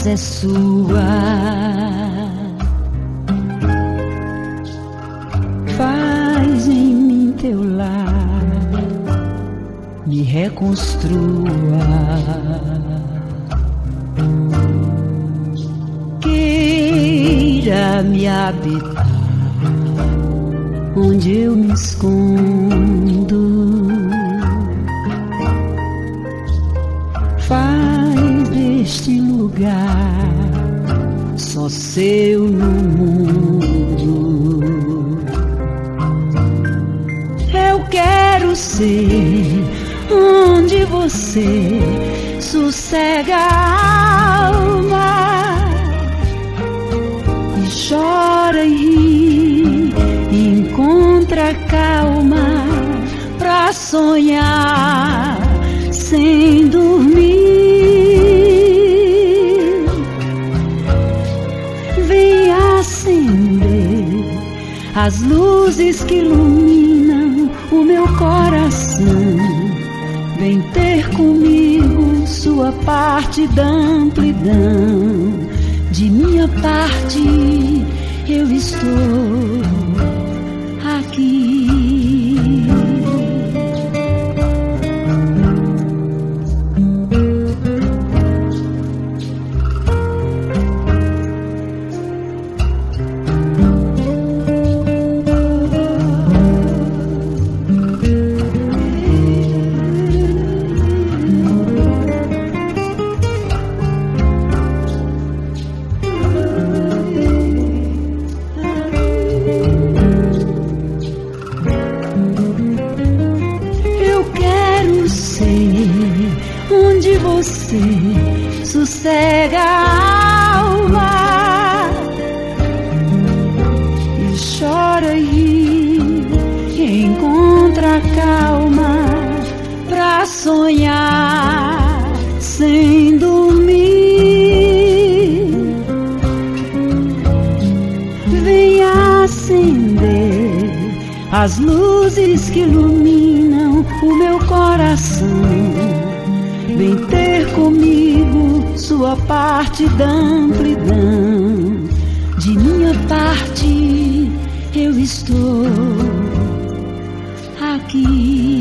casa é sua. Faz em mim teu lar, me reconstrua. Queira me habitar onde eu me escondo. Faz deste lugar só seu no mundo. Eu quero ser onde você sossega a alma e chora e ri e encontra calma pra sonhar sem dormir. Vem acender as luzes que iluminam o meu coração. Vem ter comigo sua parte da amplidão. De minha parte eu estou aqui. Onde você sossega a alma e chora e ri e encontra calma pra sonhar sem dormir. Vem acender as luzes que iluminam o meu coração. Vem ter comigo sua parte da amplidão. De minha parte eu estou aqui.